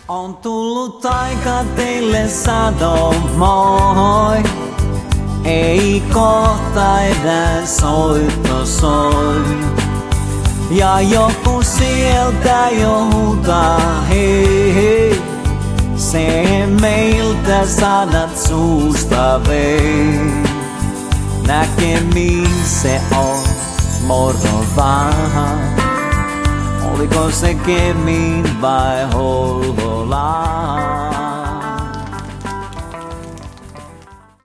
On tullut aika teille sanoa moi. Ei kohta enää soitto soi. Ja joku sieltä jo huutaa hei hei. Se meiltä sanat suusta vei. Näkemiin se on, moro vaan. Oliko se Kemin vai Hollolaan?